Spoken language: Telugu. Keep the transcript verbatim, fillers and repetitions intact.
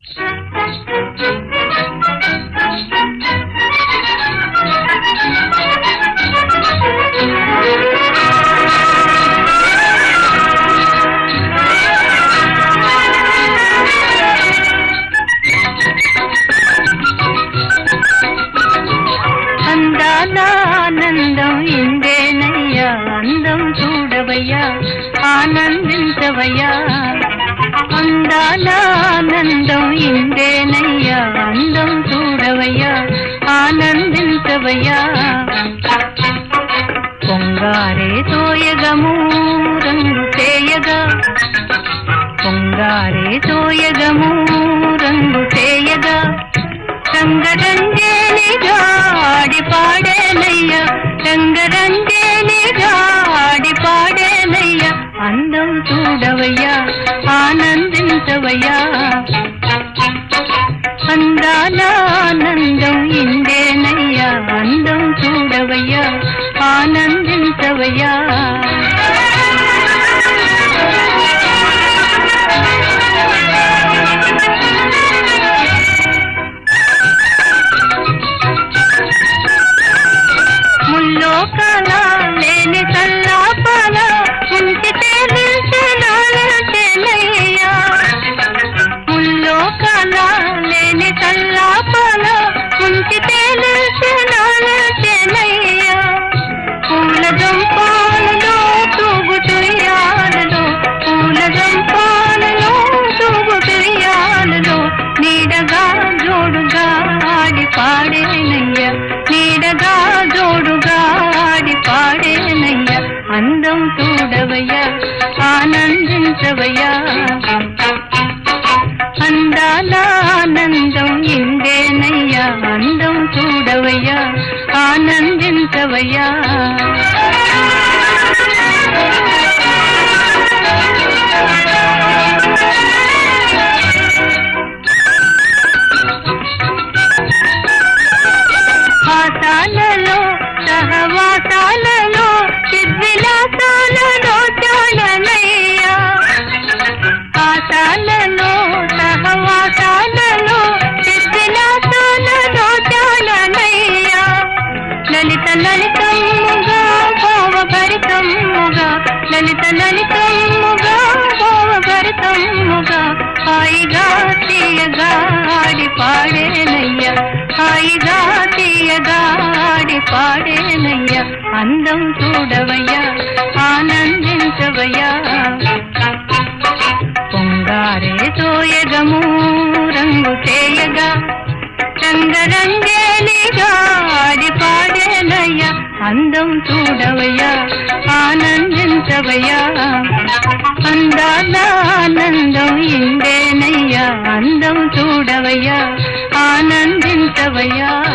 ఆనందం ఇందేనయ్యా, అందం చూడవయ్యా, ఆనందించవయ్యా. అందాల ఆనందం ఇందేనయ్యా, అందం చూడవయ్యా, ఆనందించవయ్యా. పొంగారే తోయగము రంగు చేయగా, పొంగారే తోయగము రంగు చేయగా, రంగరంజేనిగా ఆడి పాడేనయ్యా, రంగరంజేనిగా ఆడి పాడేనయ్యా. అందం చూడవయ్యా, ఆనందించవయ్యా. అందాల ఆనందం ఇందేనయ్యా, అందం చూడవయ్యా, ఆనందించవయ్యా. ముల్లోకాల లేని సల్లాపాల ఉంచితే నిలిచేనయ్యా, ముల్లోకాల లేని సల్లాపాల ఉంచితే నిలిచేనయ్యా. పూల జంపాలలో తూగుతుయ్యాలలో, పూల జంపాలలో తూగుతుయ్యాలలో, నీడగా జోడుగా ఆడి పాడేనయ్యా, నీడగా జోడుగా ఆడి పాడేనయ్యా. అందం చూడవయ్యా, ఆనందించవయ్యా. అందాల ఆనందం ఇందేనయ్యా, అందం చూడవయ్యా, ఆనందించవయ్యా. ఆశాలలో సహవాసాలలో చిద్విలాసాలలో చాలనయ్యా, ఆశాలలో సహవాసాలలో చిద్విలాసాలలో చాలనయ్యా. లలిత లలితమ్ముగా భావభరితమ్ముగా, లలిత లలితమ్ముగా భావభరితమ్ముగా, హాయిగా తీయగా ఆడి పాడేనయ్యా, హాయిగా తీయగా ఆడి పాడేనయ్యా. అందం చూడవయ్యా, ఆనందించవయ్యా. పొంగారే తోయగము రంగు చేయగా, రంగరంగేలిగా ఆడి పాడేనయ్యా. అందం చూడవయ్యా, ఆనందించవయ్యా. అందాల ఆనందం ఇందేనయ్యా, అందం చూడవయ్యా, ఆనందించవయ్యా.